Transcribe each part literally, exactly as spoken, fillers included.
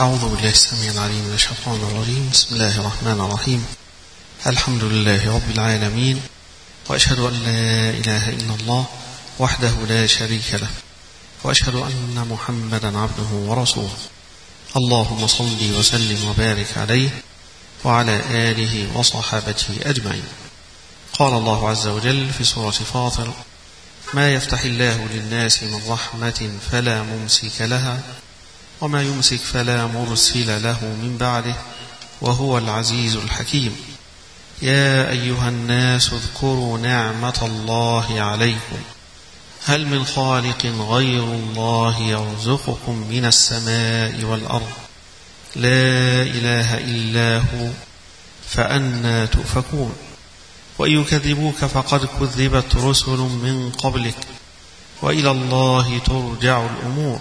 أعوذ بالله السميع العليم من الشيطان الرجيم. بسم الله الرحمن الرحيم. الحمد لله رب العالمين، وأشهد أن لا إله إلا الله وحده لا شريك له، وأشهد أن محمدا عبده ورسوله. اللهم صل وسلم وبارك عليه وعلى آله وصحابته أجمعين. قال الله عز وجل في سورة فاطر: ما يفتح الله للناس من رحمة فلا ممسك لها وما يمسك فلا مرسل له من بعده وهو العزيز الحكيم. يا أيها الناس اذكروا نعمة الله عليكم هل من خالق غير الله يرزقكم من السماء والأرض لا إله إلا هو فأنى تؤفكون. وإن يكذبوك فقد كذبت رسل من قبلك وإلى الله ترجع الأمور.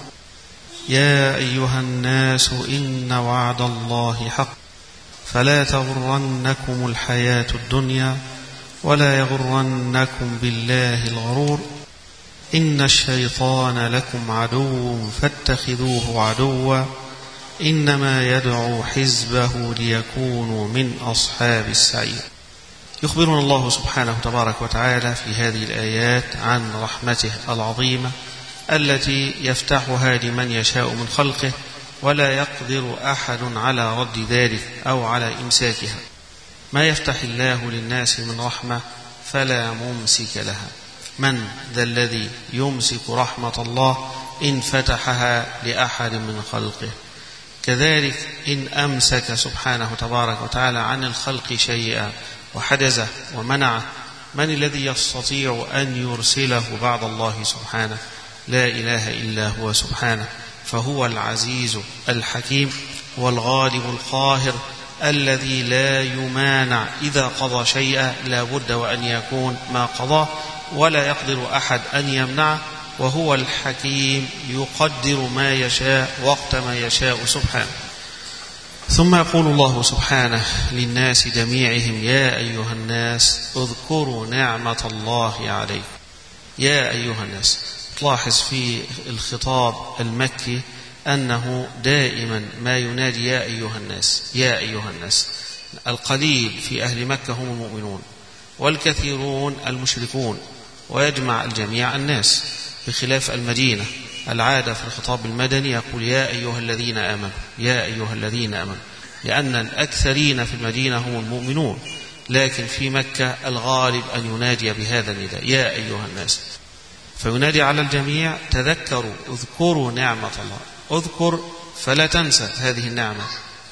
يا أيها الناس إن وعد الله حق فلا تغرنكم الحياة الدنيا ولا يغرنكم بالله الغرور. إن الشيطان لكم عدو فاتخذوه عدوا إنما يدعو حزبه ليكونوا من أصحاب السعير. يخبرنا الله سبحانه تبارك وتعالى في هذه الآيات عن رحمته العظيمة التي يفتحها لمن يشاء من خلقه، ولا يقدر أحد على رد ذلك أو على إمساكها. ما يفتح الله للناس من رحمة فلا ممسك لها. من ذا الذي يمسك رحمة الله إن فتحها لأحد من خلقه؟ كذلك إن أمسك سبحانه تبارك وتعالى عن الخلق شيئا وحجزه ومنعه، من الذي يستطيع أن يرسله بعد الله سبحانه؟ لا إله إلا هو سبحانه. فهو العزيز الحكيم والغالب القاهر الذي لا يمانع. إذا قضى شيئا لا بد وأن يكون ما قضاه، ولا يقدر أحد أن يمنعه. وهو الحكيم يقدر ما يشاء وقت ما يشاء سبحانه. ثم يقول الله سبحانه للناس جميعهم: يا أيها الناس اذكروا نعمة الله عليكم. يا أيها الناس. تلاحظ في الخطاب المكي أنه دائما ما ينادي يا أيها الناس يا أيها الناس. القليل في أهل مكة هم المؤمنون والكثيرون المشركون، ويجمع الجميع الناس، بخلاف المدينة. العادة في الخطاب المدني يقول يا أيها الذين آمنوا يا أيها الذين آمنوا، لأن الأكثرين في المدينة هم المؤمنون، لكن في مكة الغالب أن ينادي بهذا النداء يا أيها الناس، فينادي على الجميع: تذكروا اذكروا نعمة الله. اذكر فلا تنسى هذه النعمة،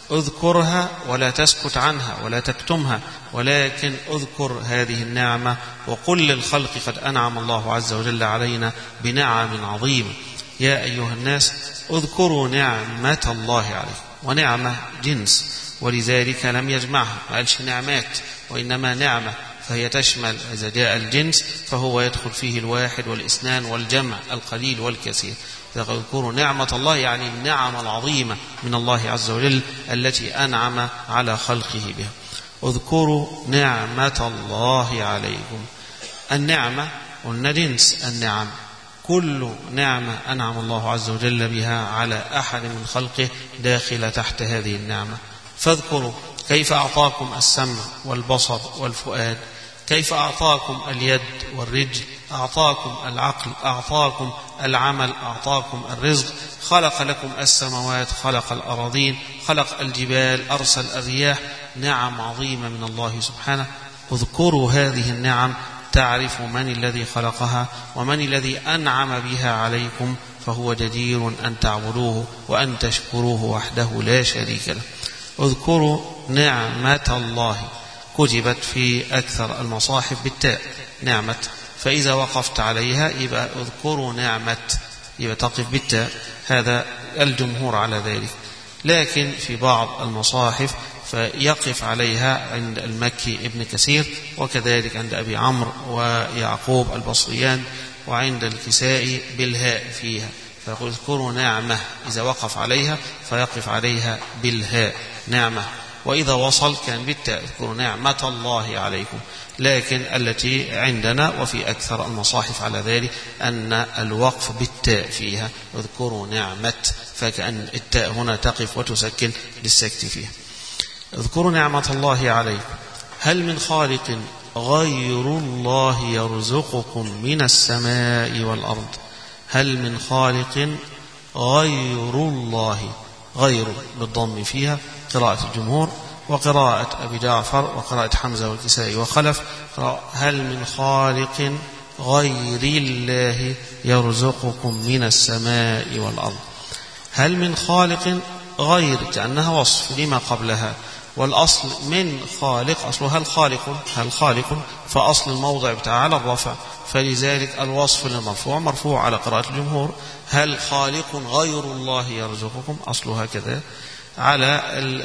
اذكرها ولا تسكت عنها ولا تكتمها، ولكن اذكر هذه النعمة وقل للخلق قد أنعم الله عز وجل علينا بنعم عظيمة. يا أيها الناس اذكروا نعمة الله عليكم. ونعمة جنس، ولذلك لم يجمعها، ما قالش نعمات وإنما نعمة، فهي تشمل إذا جاء الجنس فهو يدخل فيه الواحد والإثنان والجمع القليل والكثير. اذكروا نعمة الله يعني النعم العظيمة من الله عز وجل التي أنعم على خلقه بها. اذكروا نعمة الله عليكم. النعمة قلنا جنس النعم، كل نعمة أنعم الله عز وجل بها على أحد من خلقه داخل تحت هذه النعمة. فاذكروا كيف أعطاكم السمع والبصر والفؤاد، كيف أعطاكم اليد والرجل، أعطاكم العقل، أعطاكم العمل، أعطاكم الرزق، خلق لكم السماوات، خلق الأراضين، خلق الجبال، أرسل الرياح. نعم عظيمة من الله سبحانه. اذكروا هذه النعم تعرفوا من الذي خلقها ومن الذي أنعم بها عليكم، فهو جدير أن تعبدوه وأن تشكروه وحده لا شريك له. اذكروا نعمة الله، كتبت في أكثر المصاحف بالتاء نعمة، فإذا وقفت عليها يبقى اذكروا نعمة، يبقى تقف بالتاء. هذا الجمهور على ذلك، لكن في بعض المصاحف فيقف عليها عند المكي ابن كثير، وكذلك عند أبي عمرو ويعقوب البصريان، وعند الكسائي بالهاء فيها. فيقول اذكروا نعمة، إذا وقف عليها فيقف عليها بالهاء نعمة. وإذا وصل كان بالتاء اذكروا نعمة الله عليكم. لكن التي عندنا وفي أكثر المصاحف على ذلك أن الوقف بالتاء فيها اذكروا نعمة، فكأن التاء هنا تقف وتسكن للسكت فيها. اذكروا نعمة الله عليكم هل من خالق غير الله يرزقكم من السماء والأرض. هل من خالق غير الله، غير بالضم فيها قراءة الجمهور وقراءة أبي جعفر وقراءة حمزة والكسائي وخلف. هل من خالق غير الله يرزقكم من السماء والأرض. هل من خالق غير كأنها وصف لما قبلها، والأصل من خالق أصلها الخالق، هل خالق فأصل الموضع بتاعها الرفع، فلذلك الوصف للمرفوع مرفوع على قراءة الجمهور. هل خالق غير الله يرزقكم أصلها كذا، على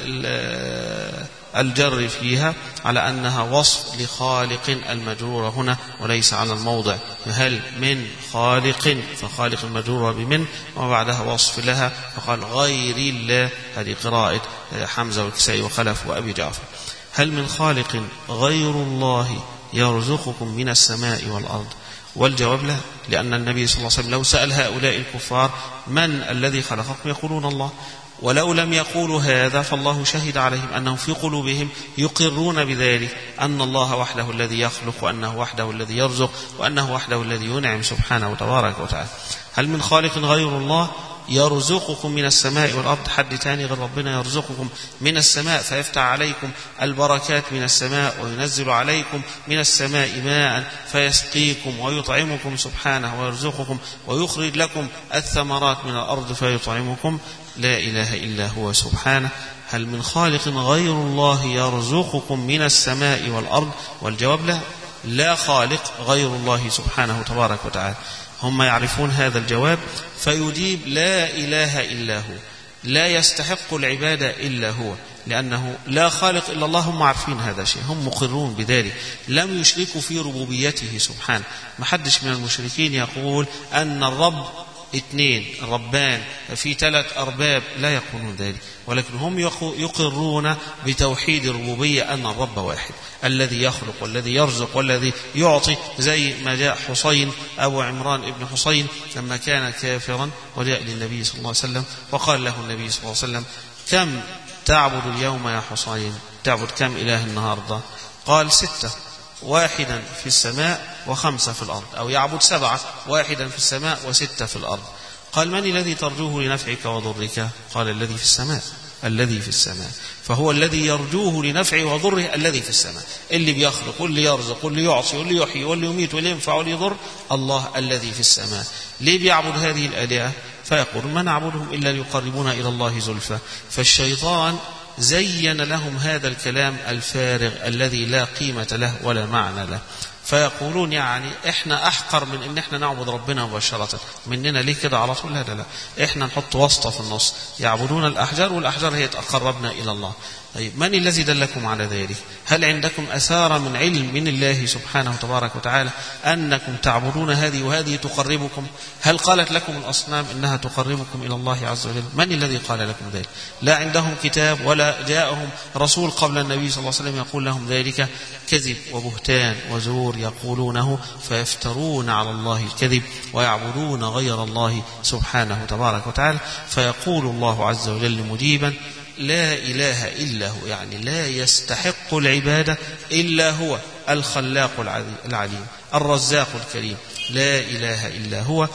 الجر فيها على أنها وصف لخالق المجرور هنا وليس على الموضع. هل من خالق فخالق المجرور بمن وبعدها وصف لها فقال غير الله، هذه قراءة حمزة والكسائي وخلف وأبي جعفر. هل من خالق غير الله يرزقكم من السماء والأرض. والجواب لا، لأن النبي صلى الله عليه وسلم لو سأل هؤلاء الكفار من الذي خلقكم يقولون الله، ولو لم يقولوا هذا فالله شهد عليهم أنهم في قلوبهم يقرون بذلك، أن الله وحده الذي يخلق وأنه وحده الذي يرزق وأنه وحده الذي ينعم سبحانه وتبارك وتعالى. هل من خالق غير الله يرزقكم من السماء والأرض. حد تاني غير ربنا يرزقكم من السماء فيفتح عليكم البركات من السماء وينزل عليكم من السماء ماء فيسقيكم ويطعمكم سبحانه ويرزقكم ويخرج لكم الثمرات من الأرض فيطعمكم. لا إله إلا هو سبحانه. هل من خالق غير الله يرزقكم من السماء والأرض. والجواب لا، لا خالق غير الله سبحانه تبارك وتعالى. هم يعرفون هذا الجواب فيجيب لا إله إلا هو، لا يستحق العبادة إلا هو، لأنه لا خالق إلا الله. هم عارفين هذا الشيء، هم مقرون بذلك، لم يشركوا في ربوبيته سبحانه. ما حدش من المشركين يقول أن الرب اثنين ربان في ثلاث أرباب، لا يقولون ذلك، ولكن هم يقرون بتوحيد الربوبية أن الرب واحد الذي يخلق والذي يرزق والذي يعطي. زي ما جاء حسين أبو عمران ابن حسين لما كان كافرا وجاء للنبي صلى الله عليه وسلم وقال له النبي صلى الله عليه وسلم كم تعبد اليوم يا حسين، تعبد كم إله النهاردة؟ قال ستة، واحدا في السماء وخمسة في الأرض، أو يعبد سبعة، واحدا في السماء وستة في الأرض. قال من الذي ترجوه لنفعك وضرك؟ قال الذي في السماء، الذي في السماء. فهو الذي يرجوه لنفعه وضره الذي في السماء، اللي بيخلق واللي يرزق واللي يعصي واللي يحيي واللي يميت واللي ينفع واللي يضر، الله الذي في السماء. ليه بيعبد هذه الآلهة؟ فيقول ما نعبدهم إلا ليقربونا إلى الله زلفى. فالشيطان زين لهم هذا الكلام الفارغ الذي لا قيمة له ولا معنى له، فيقولون يعني احنا احقر من ان احنا نعبد ربنا مباشرة، مننا ليه كده على طول؟ لا لا، احنا نحط واسطة في النص، يعبدون الاحجار والاحجار هي تقربنا الى الله. طيب من الذي دلكم على ذلك؟ هل عندكم أثار من علم من الله سبحانه وتبارك وتعالى أنكم تعبدون هذه وهذه تقربكم؟ هل قالت لكم الأصنام إنها تقربكم إلى الله عز وجل؟ من الذي قال لكم ذلك؟ لا عندهم كتاب ولا جاءهم رسول قبل النبي صلى الله عليه وسلم يقول لهم ذلك. كذب وبهتان وزور يقولونه فيفترون على الله الكذب ويعبدون غير الله سبحانه وتبارك وتعالى. فيقول الله عز وجل مجيبا لا إله إلا هو، يعني لا يستحق العبادة إلا هو الخلاق العليم الرزاق الكريم. لا إله إلا هو،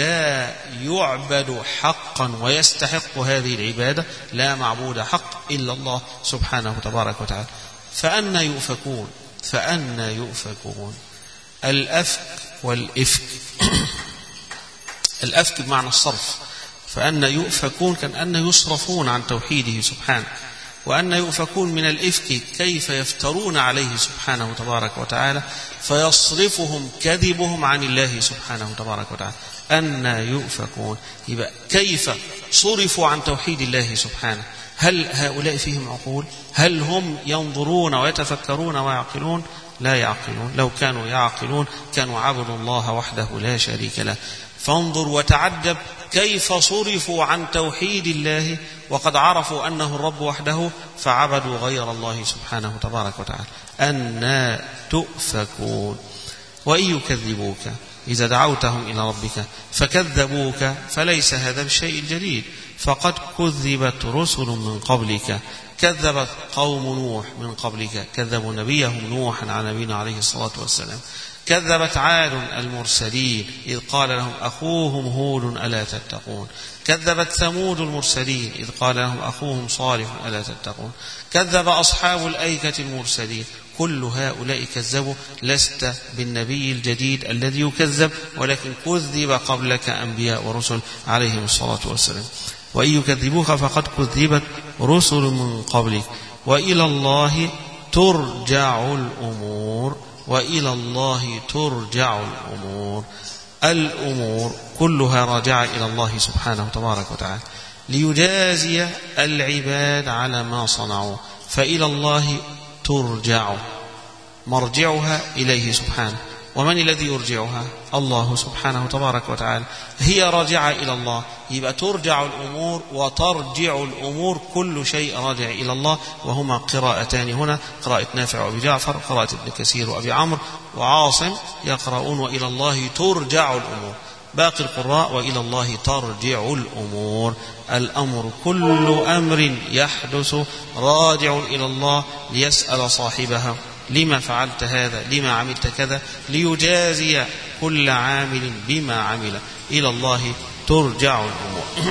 لا يعبد حقا ويستحق هذه العبادة، لا معبود حق إلا الله سبحانه وتبارك وتعالى. فأنا يؤفكون، فأنا يؤفكون. الأفك والإفك الأفك بمعنى الصرف، فأن يؤفكون كان أن يصرفون عن توحيده سبحانه، وأن يؤفكون من الإفك كيف يفترون عليه سبحانه تبارك وتعالى فيصرفهم كذبهم عن الله سبحانه تبارك وتعالى. أن يؤفكون يبقى كيف صرفوا عن توحيد الله سبحانه. هل هؤلاء فيهم عقول؟ هل هم ينظرون ويتفكرون ويعقلون؟ لا يعقلون. لو كانوا يعقلون كانوا عبدوا الله وحده لا شريك له. فانظر وتعجب كيف صرفوا عن توحيد الله وقد عرفوا أنه الرب وحده فعبدوا غير الله سبحانه تبارك وتعالى. أنى تؤفكون. وإن يكذبوك إذا دعوتهم إلى ربك فكذبوك فليس هذا بالشيء الجديد، فقد كذبت رسل من قبلك، كذبت قوم نوح من قبلك، كذبوا نبيهم نوحا على نبينا عليه الصلاة والسلام، كذبت عاد المرسلين إذ قال لهم أخوهم هود ألا تتقون، كذبت ثمود المرسلين إذ قال لهم أخوهم صالح ألا تتقون، كذب أصحاب الأيكة المرسلين. كل هؤلاء كذبوا، لست بالنبي الجديد الذي يكذب، ولكن كذب قبلك أنبياء ورسل عليهم الصلاة والسلام. وإن يكذبوك فقد كذبت رسل من قبلك وإلى الله ترجع الأمور. وإلى الله ترجع الأمور. الأمور كلها راجعة إلى الله سبحانه تبارك وتعالى ليجازي العباد على ما صنعوا، فإلى الله ترجع، مرجعها إليه سبحانه. ومن الذي يرجعها؟ الله سبحانه تبارك وتعالى. هي راجعة إلى الله، يبقى ترجع الأمور وترجع الأمور، كل شيء راجع إلى الله. وهما قراءتان هنا، قراءة نافع وأبي جعفر، قراءة ابن كثير وأبي عمرو وعاصم يقرؤون وإلى الله ترجع الأمور. باقي القراء وإلى الله ترجع الأمور. الأمر كل أمر يحدث راجع إلى الله ليسأل صاحبها لما فعلت هذا، لما عملت كذا، ليجازي كل عامل بما عمل. إلى الله ترجع الأمور.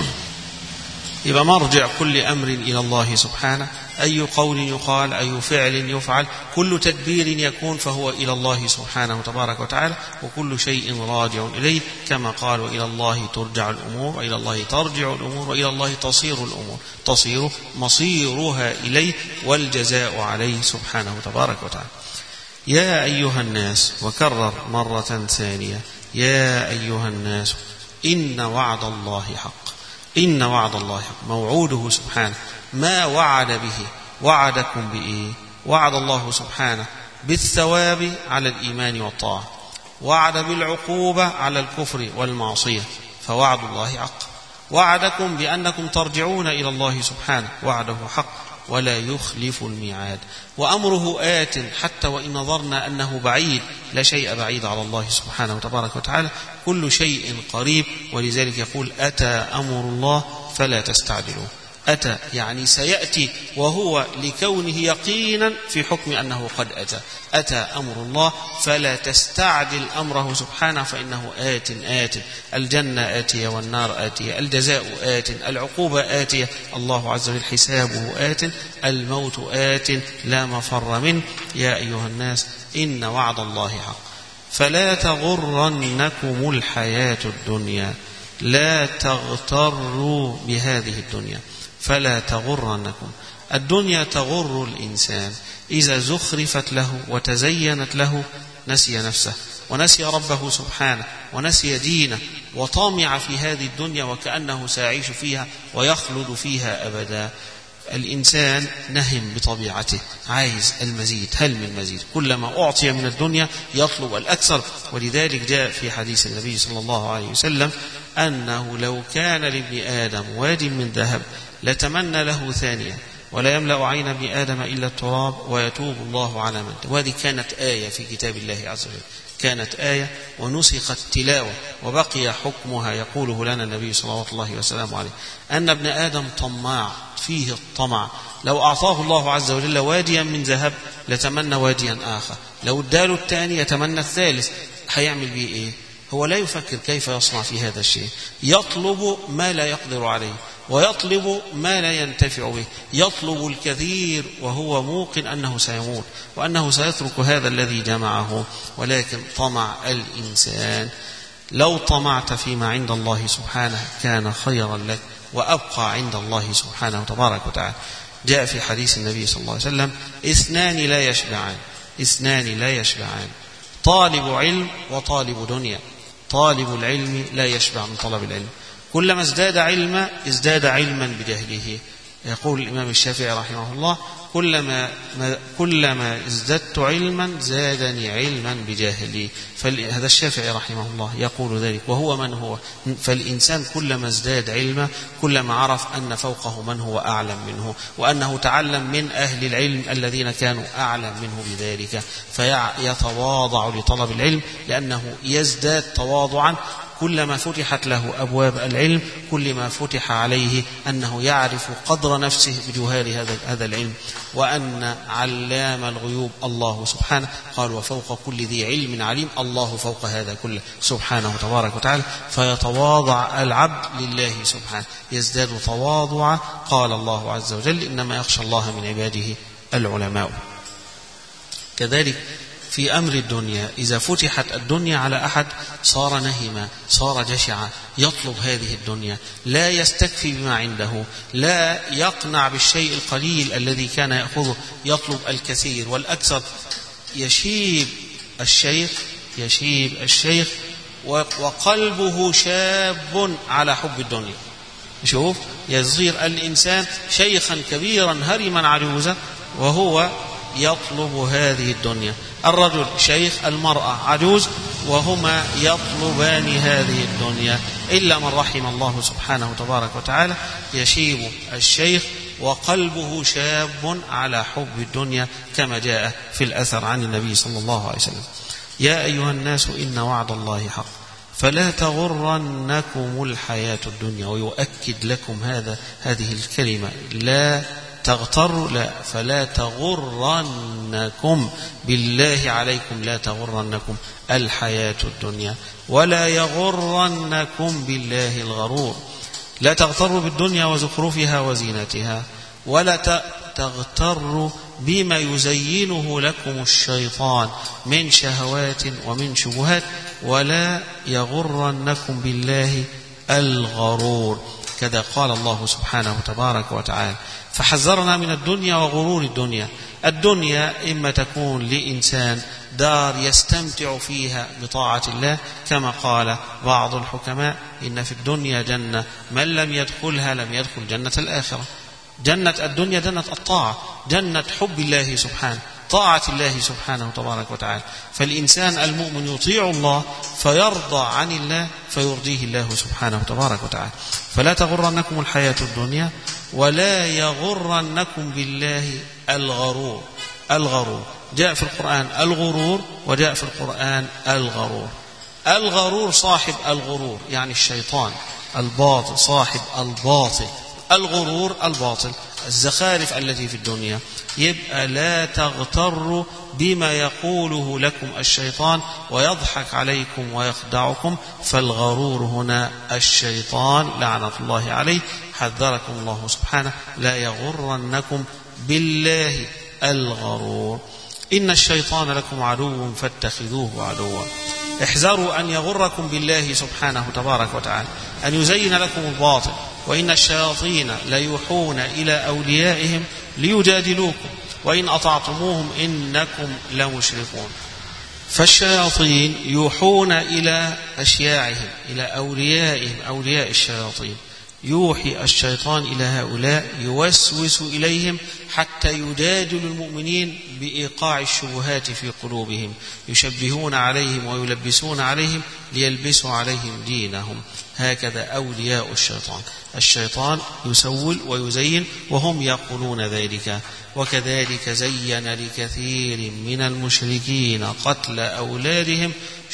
يبقى مرجع كل أمر إلى الله سبحانه، أي قول يقال، أي فعل يفعل، كل تدبير يكون فهو إلى الله سبحانه تبارك وتعالى، وكل شيء راجع إليه، كما قال وإلى الله ترجع الأمور، وإلى الله ترجع الأمور، وإلى الله تصير الأمور، تصير مصيرها إليه والجزاء عليه سبحانه تبارك وتعالى. يا أيها الناس، وكرر مرة ثانية، يا أيها الناس إن وعد الله حق. إن وعد الله حق، موعوده سبحانه. ما وعد به، وعدكم بإيه؟ وعد الله سبحانه بالثواب على الإيمان والطاعة، وعد بالعقوبة على الكفر والمعصية، فوعد الله حق. وعدكم بأنكم ترجعون إلى الله سبحانه، وعده حق ولا يخلف الميعاد. وأمره آت، حتى وإن نظرنا أنه بعيد، لا شيء بعيد على الله سبحانه وتبارك وتعالى، كل شيء قريب. ولذلك يقول أتى أمر الله فلا تستعجلوه. أتى يعني سيأتي، وهو لكونه يقينا في حكم أنه قد أتى. أتى أمر الله فلا تستعجل أمره سبحانه، فإنه آت آت. الجنة آتية والنار آتية، الجزاء آت، العقوبة آتية، الله عز وجل حسابه آت، الموت آت لا مفر منه. يا أيها الناس إن وعد الله حق فلا تغرنكم الحياة الدنيا، لا تغتروا بهذه الدنيا. فلا تغرنكم الدنيا، تغر الإنسان إذا زخرفت له وتزينت له، نسي نفسه ونسي ربه سبحانه ونسي دينه، وطامع في هذه الدنيا وكأنه سيعيش فيها ويخلد فيها أبدا. الإنسان نهم بطبيعته، عايز المزيد، هل من مزيد، كلما أعطي من الدنيا يطلب الأكثر. ولذلك جاء في حديث النبي صلى الله عليه وسلم أنه لو كان لابن آدم واد من ذهب لتمنى له ثانية، ولا يملأ عين ابن آدم إلا التراب ويتوب الله على من. وهذه كانت آية في كتاب الله عز وجل، كانت آية ونسخت تلاوة وبقي حكمها. يقوله لنا النبي صلى الله عليه وسلم عليه أن ابن آدم طماع، فيه الطمع. لو أعطاه الله عز وجل واديا من ذهب لتمنى واديا آخر، لو اداله الثاني يتمنى الثالث. هيعمل به إيه؟ هو لا يفكر كيف يصنع في هذا الشيء، يطلب ما لا يقدر عليه، ويطلب ما لا ينتفع به، يطلب الكثير وهو موقن أنه سيموت وأنه سيترك هذا الذي جمعه. ولكن طمع الإنسان، لو طمعت فيما عند الله سبحانه كان خيرا لك وأبقى عند الله سبحانه تبارك وتعالى. جاء في حديث النبي صلى الله عليه وسلم اثنان لا يشبعان، اثنان لا يشبعان، طالب علم وطالب دنيا. طالب العلم لا يشبع من طلب العلم، كلما ازداد علما ازداد علما بجهله، يقول الإمام الشافعي رحمه الله: كلما كلما ازددت علما زادني علما بجاهلي. فهذا الشافعي رحمه الله يقول ذلك، وهو من هو. فالإنسان كلما ازداد علما كلما عرف أن فوقه من هو أعلم منه، وأنه تعلم من أهل العلم الذين كانوا أعلم منه بذلك، فيتواضع لطلب العلم لأنه يزداد تواضعا. كلما فتحت له أبواب العلم كلما فتح عليه أنه يعرف قدر نفسه بجوهر هذا هذا العلم، وأن علام الغيوب الله سبحانه قال: وفوق كل ذي علم عليم. الله فوق هذا كله سبحانه تبارك وتعالى. فيتواضع العبد لله سبحانه، يزداد تواضعا. قال الله عز وجل: إنما يخشى الله من عباده العلماء. كذلك في أمر الدنيا، إذا فتحت الدنيا على أحد صار نهما، صار جشعا، يطلب هذه الدنيا، لا يستكفي بما عنده، لا يقنع بالشيء القليل الذي كان يأخذه، يطلب الكثير والأكثر. يشيب الشيخ يشيب الشيخ وقلبه شاب على حب الدنيا. شوف، يصير الإنسان شيخا كبيرا هرما عجوزا وهو يطلب هذه الدنيا. الرجل شيخ، المرأة عجوز، وهما يطلبان هذه الدنيا، إلا من رحم الله سبحانه تبارك وتعالى. يشيب الشيخ وقلبه شاب على حب الدنيا، كما جاء في الأثر عن النبي صلى الله عليه وسلم: يا أيها الناس إن وعد الله حق فلا تغرنكم الحياة الدنيا. ويؤكد لكم هذا هذه الكلمة: لا تغتر، لا، فلا تغرنكم بالله عليكم، لا تغرنكم الحياة الدنيا، ولا يغرنكم بالله الغرور. لا تغتروا بالدنيا وزخرفها وزينتها، ولا تغتروا بما يزينه لكم الشيطان من شهوات ومن شبهات، ولا يغرنكم بالله الغرور. كذا قال الله سبحانه تبارك وتعالى. فحذرنا من الدنيا وغرور الدنيا. الدنيا إما تكون لإنسان دار يستمتع فيها بطاعة الله، كما قال بعض الحكماء: إن في الدنيا جنة من لم يدخلها لم يدخل جنة الآخرة. جنة الدنيا جنة الطاعة، جنة حب الله سبحانه، طاعة الله سبحانه تبارك وتعالى. فالإنسان المؤمن يطيع الله فيرضى عن الله فيرضيه الله سبحانه تبارك وتعالى. فلا تغرنكم الحياة الدنيا ولا يغرنكم بالله الغرور. الغرور جاء في القرآن الغرور، وجاء في القرآن الغرور. الغرور صاحب الغرور، يعني الشيطان، الباطل، صاحب الباطل. الغرور الباطل، الزخارف التي في الدنيا. يبقى لا تغتروا بما يقوله لكم الشيطان ويضحك عليكم ويخدعكم. فالغرور هنا الشيطان لعنة الله عليه. حذركم الله سبحانه: لا يغرنكم بالله الغرور. إن الشيطان لكم عدو فاتخذوه عدوا. احذروا أن يغركم بالله سبحانه تبارك وتعالى، أن يزين لكم الباطل. وإن الشياطين ليوحون إلى أوليائهم ليجادلوكم وإن أطعتموهم إنكم لمشركون. فالشياطين يوحون إلى أشياعهم، إلى أوليائهم، أولياء الشياطين. يوحي الشيطان إلى هؤلاء، يوسوس إليهم حتى يجادل المؤمنين بإيقاع الشبهات في قلوبهم، يشبهون عليهم ويلبسون عليهم ليلبسوا عليهم دينهم. هكذا أولياء الشيطان. الشيطان يسول ويزين وهم يقولون ذلك. وكذلك زين لكثير من المشركين قتل أولادهم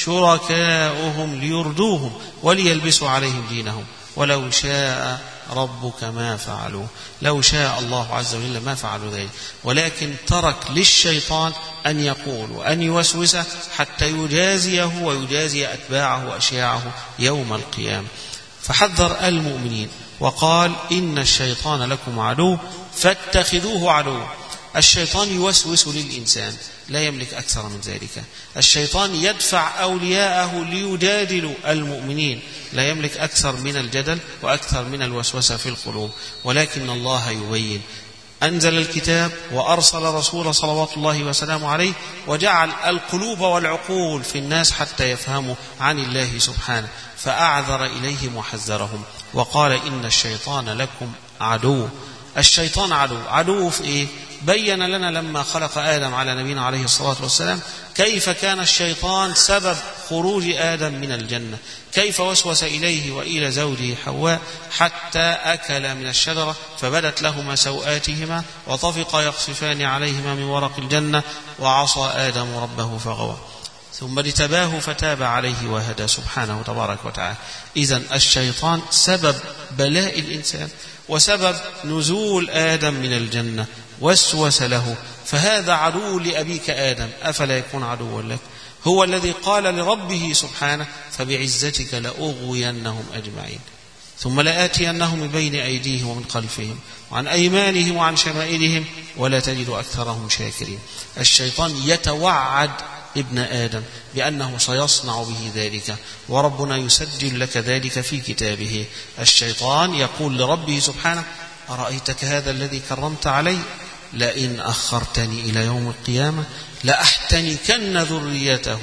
شركاؤهم ليردوهم وليلبسوا عليهم دينهم ولو شاء ربك ما فعلوا. لو شاء الله عز وجل ما فعلوا ذلك، ولكن ترك للشيطان أن يقول وأن يوسوسه حتى يجازيه ويجازي أتباعه وأشياعه يوم القيامة. فحذر المؤمنين وقال: إن الشيطان لكم عدو فاتخذوه عدو. الشيطان يوسوس للإنسان، لا يملك أكثر من ذلك. الشيطان يدفع أولياءه ليجادلوا المؤمنين، لا يملك أكثر من الجدل وأكثر من الوسوسة في القلوب. ولكن الله يبين. أنزل الكتاب وأرسل رسول صلوات الله وسلامه عليه، وجعل القلوب والعقول في الناس حتى يفهموا عن الله سبحانه، فأعذر إليهم وحذرهم وقال: إن الشيطان لكم عدو. الشيطان عدو. عدو في إيه؟ بين لنا لما خلق آدم على نبينا عليه الصلاة والسلام كيف كان الشيطان سبب خروج آدم من الجنة، كيف وسوس إليه وإلى زوجه حواء حتى أكل من الشجرة فبدت لهما سوآتهما وطفقا يقصفان عليهما من ورق الجنة وعصى آدم ربه فغوى ثم اجتباه فتاب عليه وهدى سبحانه تبارك وتعالى. إذن الشيطان سبب بلاء الإنسان وسبب نزول آدم من الجنة، وسوس له، فهذا عدو لأبيك آدم، أفلا يكون عدوا لك؟ هو الذي قال لربه سبحانه فبعزتك لأغوينهم أجمعين ثم لآتينهم من بين أيديهم ومن خلفهم وعن أيمانهم وعن شمائلهم ولا تجد أكثرهم شاكرين. الشيطان يتوعد ابن آدم بأنه سيصنع به ذلك، وربنا يسجل لك ذلك في كتابه. الشيطان يقول لربه سبحانه أرأيتك هذا الذي كرمت علي لئن أخرتني إلى يوم القيامة لأحتنكن ذريته،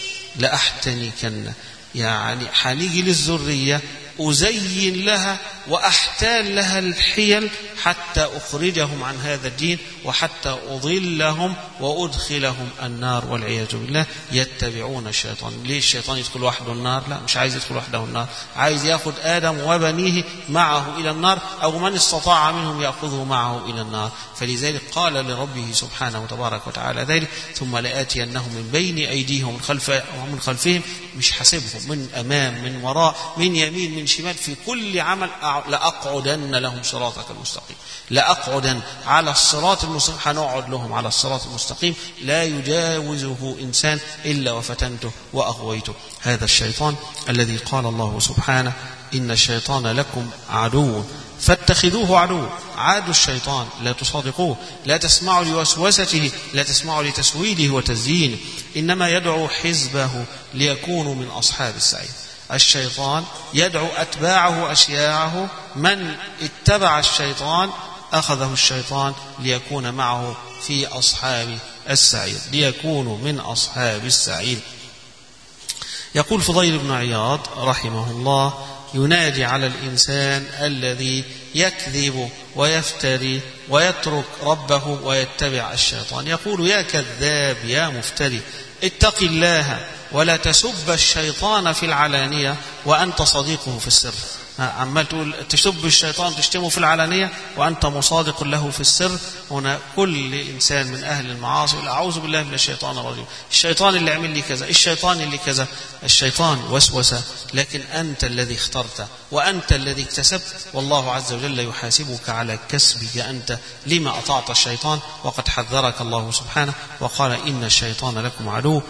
لأحتنكن يعني حنيجي للذرية أزين لها وأحتال لها الحيل حتى أخرجهم عن هذا الدين وحتى أضلهم وأدخلهم النار والعياذ بالله. يتبعون الشيطان. ليه الشيطان يدخل وحده النار؟ لا، مش عايز يدخل وحده النار، عايز يأخذ آدم وبنيه معه إلى النار، أو من استطاع منهم يأخذه معه إلى النار. فلذلك قال لربه سبحانه وتبارك وتعالى ذلك ثم لآتينهم من بين أيديهم ومن خلفهم، مش حاسبهم من أمام من وراء من يمين من شمال، في كل عمل لأقعدن لهم صراطك المستقيم، لأقعدن على الصراط المستقيم، هنقعد لهم على الصراط المستقيم لا يجاوزه إنسان إلا وفتنته وأغويته. هذا الشيطان الذي قال الله سبحانه إن الشيطان لكم عدو فاتخذوه عدو. عاد الشيطان لا تصادقوه، لا تسمعوا لوسوسته، لا تسمعوا لتسويله وتزيينه، إنما يدعو حزبه ليكونوا من أصحاب السعير. الشيطان يدعو أتباعه أشياعه، من اتبع الشيطان أخذه الشيطان ليكون معه في أصحاب السعير، ليكونوا من أصحاب السعير. يقول فضيل بن عياض رحمه الله ينادي على الإنسان الذي يكذب ويفتري ويترك ربه ويتبع الشيطان، يقول يا كذاب يا مفتري اتق الله ولا تسب الشيطان في العلانية وأنت صديقه في السر. عمال تقول تسب الشيطان تشتمه في العلانية وأنت مصادق له في السر. هنا كل إنسان من أهل المعاصي يقول أعوذ بالله من الشيطان الرجيم، الشيطان اللي عمل لي كذا، الشيطان اللي كذا. الشيطان وسوسة، لكن أنت الذي اخترت وأنت الذي اكتسبت، والله عز وجل يحاسبك على كسبك أنت لما أطعت الشيطان، وقد حذرك الله سبحانه وقال إن الشيطان لكم عدو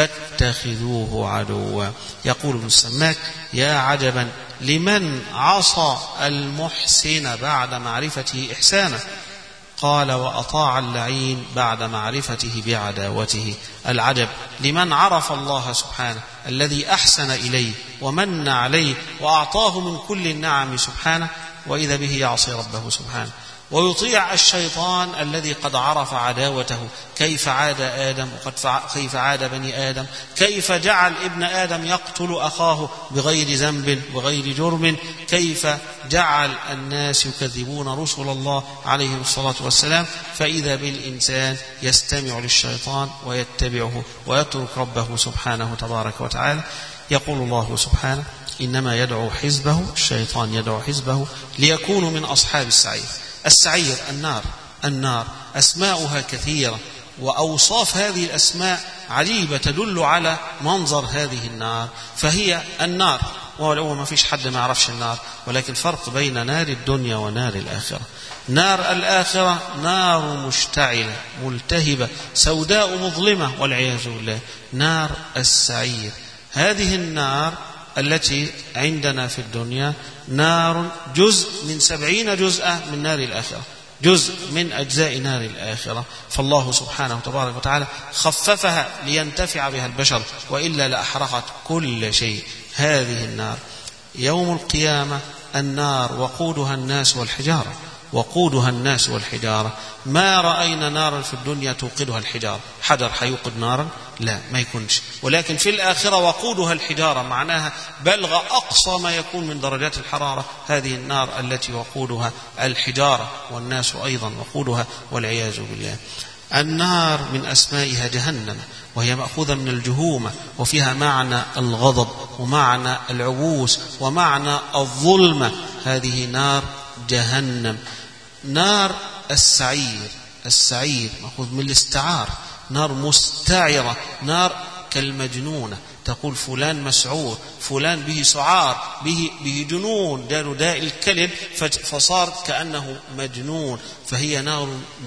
فاتخذوه عدوا. يقول ابن السماك يا عجبا لمن عصى المحسن بعد معرفته إحسانه، قال وأطاع اللعين بعد معرفته بعداوته. العجب لمن عرف الله سبحانه الذي أحسن إليه ومن عليه وأعطاه من كل النعم سبحانه، وإذا به يعصي ربه سبحانه ويطيع الشيطان الذي قد عرف عداوته. كيف عاد آدم وقد كيف عاد بني آدم، كيف جعل ابن آدم يقتل أخاه بغير ذنب وغير جرم، كيف جعل الناس يكذبون رسل الله عليهم الصلاة والسلام. فإذا بالإنسان يستمع للشيطان ويتبعه ويترك ربه سبحانه تبارك وتعالى. يقول الله سبحانه إنما يدعو حزبه، الشيطان يدعو حزبه ليكونوا من أصحاب السعير. السعير النار، النار أسماؤها كثيرة وأوصاف هذه الأسماء عجيبة تدل على منظر هذه النار، فهي النار. ولو ما فيش حد ما يعرفش النار، ولكن فرق بين نار الدنيا ونار الآخرة. نار الآخرة نار مشتعلة ملتهبة سوداء مظلمة والعياذ بالله. نار السعير هذه النار التي عندنا في الدنيا نار جزء من سبعين جزءا من نار الآخرة، جزء من أجزاء نار الآخرة. فالله سبحانه وتبارك وتعالى خففها لينتفع بها البشر، وإلا لأحرقت كل شيء. هذه النار يوم القيامة النار وقودها الناس والحجارة، وقودها الناس والحجارة. ما رأينا نارا في الدنيا توقدها الحجارة. حجر حيوقد نارا؟ لا، ما يكونش. ولكن في الآخرة وقودها الحجارة، معناها بلغ أقصى ما يكون من درجات الحرارة هذه النار التي وقودها الحجارة، والناس أيضا وقودها والعياذ بالله. النار من أسمائها جهنم، وهي مأخوذة من الجهومة، وفيها معنى الغضب ومعنى العبوس ومعنى الظلمة. هذه نار جهنم. نار السعير، السعير مأخوذ من الاستعار، نار مستعرة، نار كالمجنونة، تقول فلان مسعور، فلان به سعار، به, به جنون، دار داء الكلب فصار كأنه مجنون. فهي نار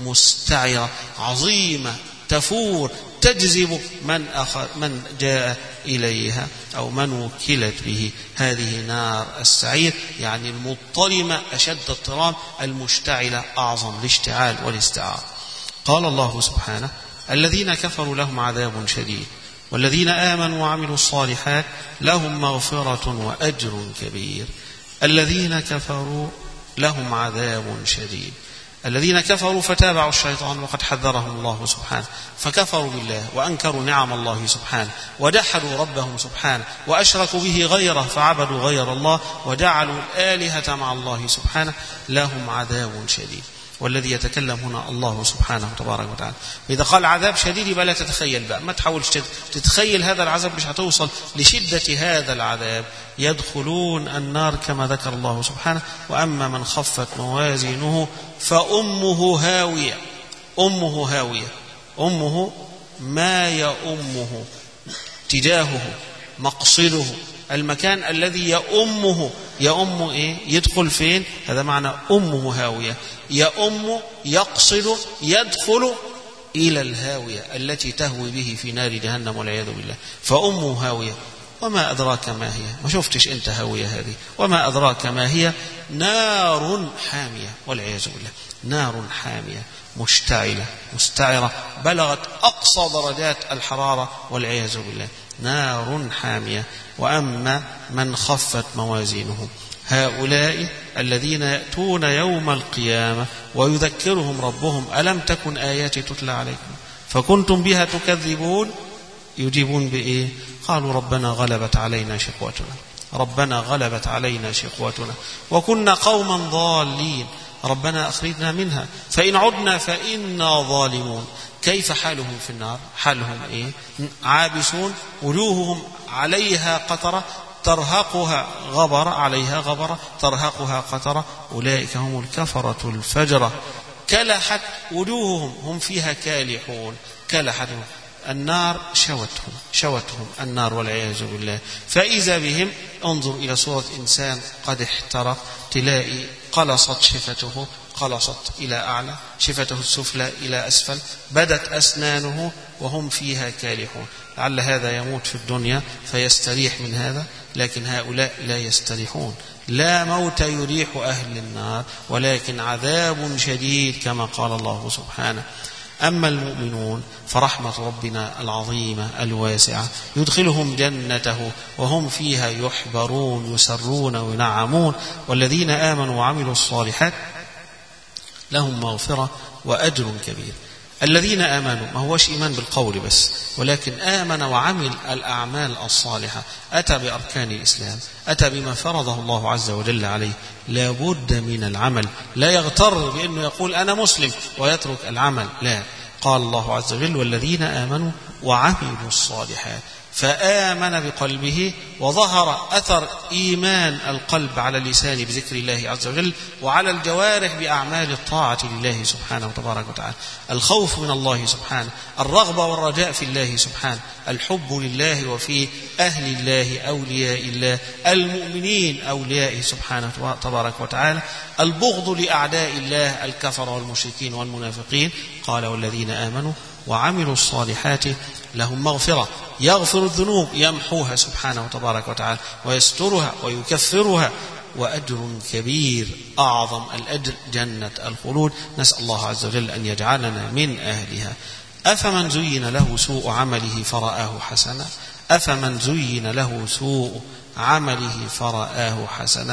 مستعرة عظيمة تفور تجذب من أخر من جاء إليها أو من وكلت به. هذه نار السعير، يعني المضطرمة أشد اضطرام، المشتعلة أعظم الاشتعال والاستعار. قال الله سبحانه: الذين كفروا لهم عذاب شديد والذين آمنوا وعملوا الصالحات لهم مغفرة وأجر كبير. الذين كفروا لهم عذاب شديد. الذين كفروا فتابعوا الشيطان، وقد حذرهم الله سبحانه، فكفروا بالله وأنكروا نعم الله سبحانه، وجحدوا ربهم سبحانه، وأشركوا به غيره فعبدوا غير الله، وجعلوا الآلهة مع الله سبحانه. لهم عذاب شديد. والذي يتكلم هنا الله سبحانه تبارك وتعالى. إذا قال عذاب شديد يبقى لا تتخيل بقى، ما تحاولش تتخيل هذا العذاب، مش هتوصل لشدة هذا العذاب. يدخلون النار كما ذكر الله سبحانه: وأما من خفت موازينه فأمه هاوية. أمه هاوية، أمه ما يأمه، تجاهه، مقصده، المكان الذي يأمه. يأم إيه؟ يدخل فين؟ هذا معنى أمه هاوية. يأم يقصد يدخل إلى الهاوية التي تهوي به في نار جهنم والعياذ بالله. فأمه هاوية. وما أدراك ما هي؟ ما شفتش أنت هاوية هذه؟ وما أدراك ما هي؟ نار حامية والعياذ بالله. نار حامية مشتعلة مستعرة، بلغت أقصى درجات الحرارة والعياذ بالله. نار حامية. وأما من خفت موازينه، هؤلاء الذين يأتون يوم القيامة ويذكرهم ربهم: ألم تكن آياتي تتلى عليكم فكنتم بها تكذبون. يجيبون بإيه؟ قالوا: ربنا غلبت علينا شقوتنا، ربنا غلبت علينا شقوتنا وكنا قوما ضالين، ربنا أخرجنا منها فإن عدنا فإنا ظالمون. كيف حالهم في النار؟ حالهم إيه؟ عابسون، وجوههم عليها قطرة ترهقها غبرة، عليها غبرة ترهقها قطرة. أولئك هم الكفرة الفجرة. كلحت وجوههم، هم فيها كالحون. كلحت النار، شوتهم شوتهم النار والعياذ بالله. فإذا بهم، انظر إلى صورة إنسان قد احترق، تلاقي قلصت شفته، قلصت إلى أعلى، شفته السفلى إلى أسفل، بدت أسنانه وهم فيها كالحون. لعل هذا يموت في الدنيا فيستريح من هذا، لكن هؤلاء لا يستريحون. لا موت يريح أهل النار، ولكن عذاب شديد كما قال الله سبحانه. أما المؤمنون فرحمة ربنا العظيمة الواسعة يدخلهم جنته وهم فيها يحبرون يسرون وينعمون. والذين آمنوا وعملوا الصالحات لهم مغفرة وأجر كبير. الذين آمنوا ما هوش إيمان بالقول بس، ولكن آمن وعمل الأعمال الصالحة، أتى بأركان الإسلام، أتى بما فرضه الله عز وجل عليه. لا بد من العمل، لا يغتر بأنه يقول أنا مسلم ويترك العمل، لا. قال الله عز وجل: والذين آمنوا وعملوا الصالحات. فآمن بقلبه وظهر أثر إيمان القلب على اللسان بذكر الله عز وجل، وعلى الجوارح بأعمال الطاعة لله سبحانه وتبارك وتعالى. الخوف من الله سبحانه، الرغبة والرجاء في الله سبحانه، الحب لله وفي أهل الله أولياء الله المؤمنين أوليائه سبحانه تبارك وتعالى، البغض لأعداء الله الكفر والمشركين والمنافقين. قال: والذين آمنوا وعملوا الصالحات لهم مغفرة، يغفر الذنوب، يمحوها سبحانه وتبارك وتعالى ويسترها ويكفرها، وأجر كبير، أعظم الأجر جنة الخلود. نسأل الله عز وجل أن يجعلنا من أهلها. أفمن زين له سوء عمله فرآه حسنا أفمن زين له سوء عمله فرآه حسنا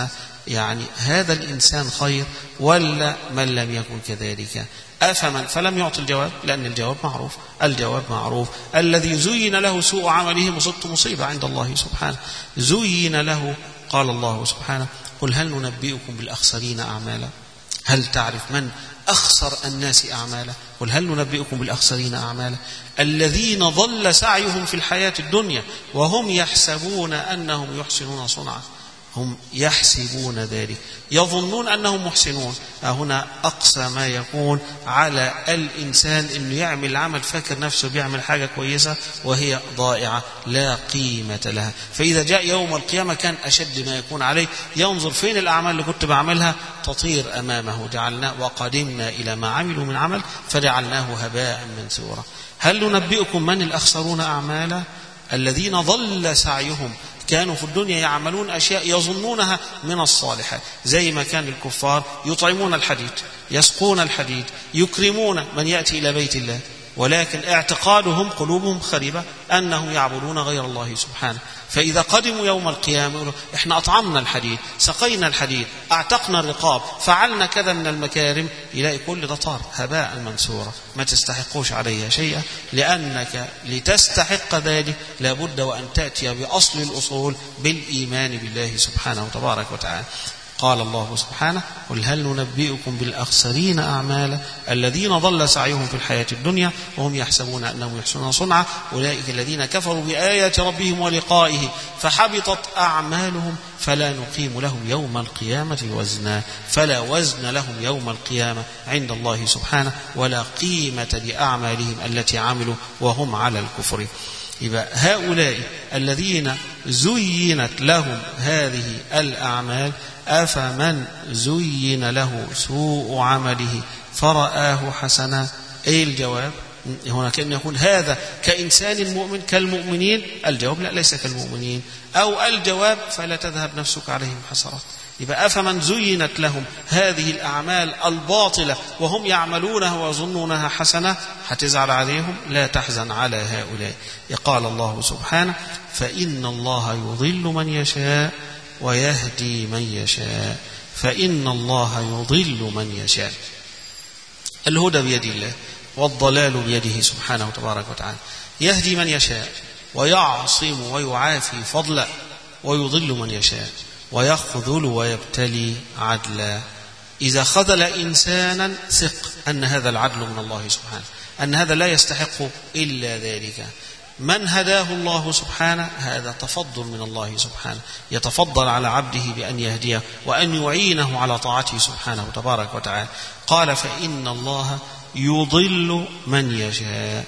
يعني هذا الإنسان خير ولا من لم يكن كذلك؟ أفمن فلم يعطي الجواب، لأن الجواب معروف. الجواب معروف. الذي زين له سوء عمله مصبت مصيبة عند الله سبحانه. زين له، قال الله سبحانه: قل هل ننبئكم بالأخسرين أعمالا؟ هل تعرف من أخسر الناس أعمالا؟ قل هل ننبئكم بالأخسرين أعمالا؟ الذين ضل سعيهم في الحياة الدنيا وهم يحسبون أنهم يحسنون صنعا. هم يحسبون ذلك، يظنون أنهم محسنون. هنا أقصى ما يكون على الإنسان أنه يعمل عمل فاكر نفسه بيعمل حاجة كويسة وهي ضائعة لا قيمة لها. فإذا جاء يوم القيامة كان أشد ما يكون عليه ينظر فين الأعمال اللي كنت بعملها تطير أمامه. جعلنا وقدمنا إلى ما عملوا من عمل فجعلناه هباء منثورا. هل ننبئكم من الأخسرون أعمالا؟ الذين ضل سعيهم، كانوا في الدنيا يعملون أشياء يظنونها من الصالحات، زي ما كان الكفار يطعمون الحديد، يسقون الحديد، يكرمون من يأتي إلى بيت الله، ولكن اعتقادهم قلوبهم خريبة أنهم يعبدون غير الله سبحانه. فإذا قدموا يوم القيامة يقولوا: إحنا أطعمنا الحديد، سقينا الحديد، أعتقنا الرقاب، فعلنا كذا من المكارم، يلاقي كل ده طار هباء منثورا، ما تستحقوش عليها شيئا، لأنك لتستحق ذلك لابد وأن تأتي بأصل الأصول بالإيمان بالله سبحانه وتبارك وتعالى. قال الله سبحانه: قل هل ننبئكم بالأخسرين أعمالا الذين ضل سعيهم في الحياة الدنيا وهم يحسبون أنهم يحسنون صنعا أولئك الذين كفروا بآيات ربهم ولقائه فحبطت أعمالهم فلا نقيم لهم يوم القيامة وزنا. فلا وزن لهم يوم القيامة عند الله سبحانه ولا قيمة لأعمالهم التي عملوا وهم على الكفر. يبقى هؤلاء الذين زينت لهم هذه الأعمال أفمن زين له سوء عمله فرآه حسنا. أي الجواب هنا كأن يقول هذا كإنسان مؤمن كالمؤمنين؟ الجواب لا، ليس كالمؤمنين. أو الجواب فلا تذهب نفسك عليهم حسرات. يبقى أفمن زينت لهم هذه الأعمال الباطلة وهم يعملونها ويظنونها حسنة هتزعل عليهم؟ لا تحزن على هؤلاء. قال الله سبحانه: فإن الله يضل من يشاء ويهدي من يشاء. فإن الله يضل من يشاء. الهدى بيد الله والضلال بيده سبحانه وتبارك وتعالى. يهدي من يشاء ويعصم ويعافي فضلا، ويضل من يشاء ويخذل ويبتلي عدلا. إذا خذل إنسانا ثق أن هذا العدل من الله سبحانه، أن هذا لا يستحق إلا ذلك. من هداه الله سبحانه هذا تفضل من الله سبحانه، يتفضل على عبده بأن يهديه وأن يعينه على طاعته سبحانه وتبارك وتعالى. قال: فإن الله يضل من يشاء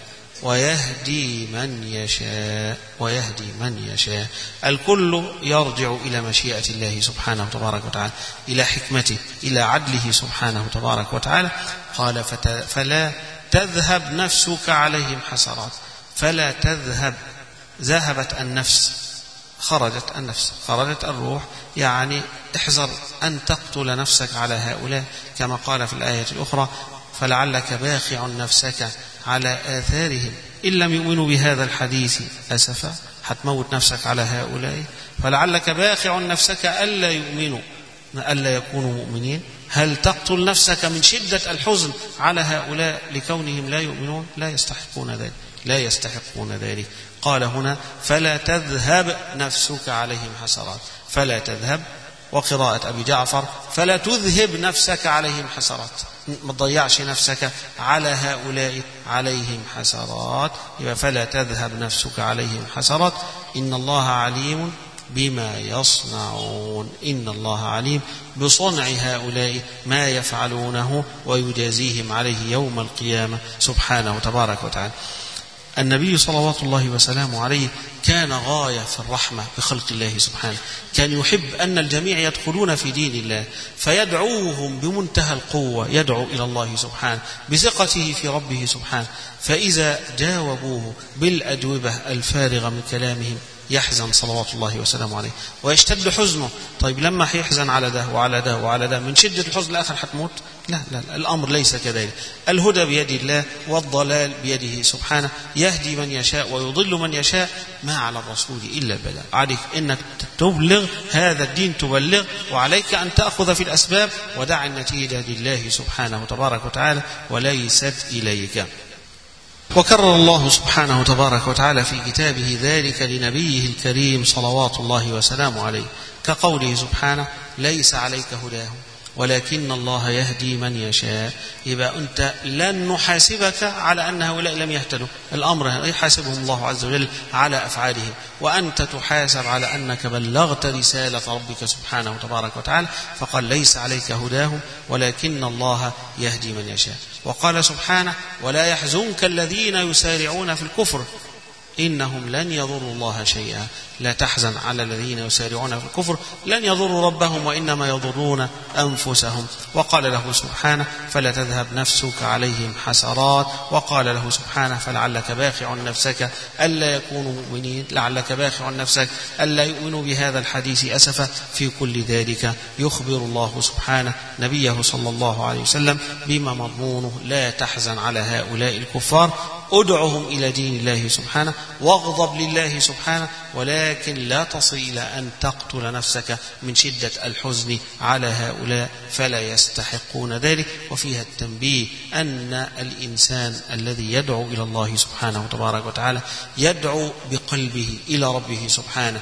ويهدي من يشاء ويهدي من يشاء. الكل يرجع إلى مشيئة الله سبحانه وتبارك وتعالى، إلى حكمته، إلى عدله سبحانه وتبارك وتعالى. قال: فلا تذهب نفسك عليهم حسرات. فلا تذهب، ذهبت النفس، خرجت النفس، خرجت الروح، يعني احذر أن تقتل نفسك على هؤلاء، كما قال في الآية الأخرى: فلعلك باخع نفسك على آثارهم إن لم يؤمنوا بهذا الحديث أسفا. هتموت نفسك على هؤلاء، فلعلك باخع نفسك ألا يؤمنوا، ألا يكونوا مؤمنين. هل تقتل نفسك من شدة الحزن على هؤلاء لكونهم لا يؤمنون؟ لا يستحقون ذلك، لا يستحقون ذلك. قال هنا: فلا تذهب نفسك عليهم حسرات. فلا تذهب، وقراءة أبي جعفر: فلا تذهب نفسك عليهم حسرات. ما تضيعش نفسك على هؤلاء عليهم حسرات. يبقى فلا تذهب نفسك عليهم حسرات. إن الله عليم بما يصنعون. إن الله عليم بصنع هؤلاء ما يفعلونه ويجازيهم عليه يوم القيامة سبحانه وتبارك وتعالى. النبي صلوات الله وسلامه عليه كان غاية في الرحمة بخلق الله سبحانه، كان يحب أن الجميع يدخلون في دين الله، فيدعوهم بمنتهى القوة، يدعو إلى الله سبحانه بثقته في ربه سبحانه. فإذا جاوبوه بالأجوبة الفارغة من كلامهم يحزن صلوات الله وسلامه عليه ويشتد حزنه. طيب لما هيحزن على ده وعلى ده وعلى ده من شدة الحزن الآخر هتموت؟ لا لا لا، الأمر ليس كذلك. الهدى بيد الله والضلال بيده سبحانه، يهدي من يشاء ويضل من يشاء، ما على الرسول إلا البلاغ. عليك إنك تبلغ هذا الدين، تبلغ، وعليك أن تأخذ في الأسباب ودع النتيجة لله سبحانه تبارك وتعالى وليست إليك. وكرر الله سبحانه تبارك وتعالى في كتابه ذلك لنبيه الكريم صلوات الله وسلامه عليه، كقوله سبحانه: ليس عليك هداهم ولكن الله يهدي من يشاء. يبقى أنت لن نحاسبك على أن هؤلاء لم يهتدوا، الأمر يحاسبهم الله عز وجل على أفعالهم، وأنت تحاسب على أنك بلغت رسالة ربك سبحانه تبارك وتعالى. فقال: ليس عليك هداهم ولكن الله يهدي من يشاء. وقال سبحانه: ولا يحزنك الذين يسارعون في الكفر إنهم لن يضروا الله شيئا. لا تحزن على الذين يسارعون في الكفر، لن يضروا ربهم وإنما يضرون أنفسهم. وقال له سبحانه: فلا تذهب نفسك عليهم حسرات. وقال له سبحانه: فلعلك باخع نفسك ألا يكونوا مؤمنين، لعلك باخع نفسك ألا يؤمنوا بهذا الحديث أسفا. في كل ذلك يخبر الله سبحانه نبيه صلى الله عليه وسلم بما مضمونه: لا تحزن على هؤلاء الكفار، ادعهم إلى دين الله سبحانه، واغضب لله سبحانه، ولكن لا تصل إلى أن تقتل نفسك من شدة الحزن على هؤلاء، فلا يستحقون ذلك. وفيها التنبيه أن الإنسان الذي يدعو إلى الله سبحانه تبارك وتعالى يدعو بقلبه إلى ربه سبحانه،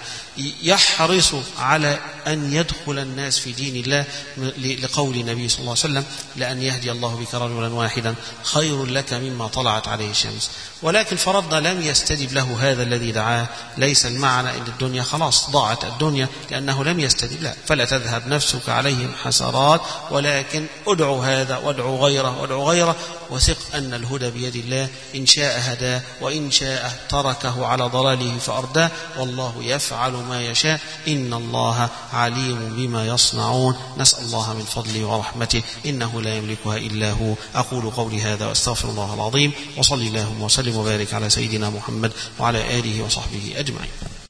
يحرص على أن يدخل الناس في دين الله، لقول النبي صلى الله عليه وسلم: لأن يهدي الله بك رجلا واحدا خير لك مما طلعت عليه الشمس. ولكن فرضنا لم يستجب له هذا الذي دعاه، ليس المعنى أن الدنيا خلاص ضاعت الدنيا لأنه لم يستجب، لا، فلا تذهب نفسك عليهم حسرات، ولكن ادعو هذا وادعو غيره وادعو غيره، وثق أن الهدى بيد الله، إن شاء هداه وإن شاء تركه على ضلاله فأرداه، والله يفعل ما يشاء، إن الله عليم بما يصنعون. نسأل الله من فضله ورحمته، إنه لا يملكها إلا هو. أقول قولي هذا وأستغفر الله العظيم، وصلي اللهم وسلم وبارك على سيدنا محمد وعلى آله وصحبه أجمعين.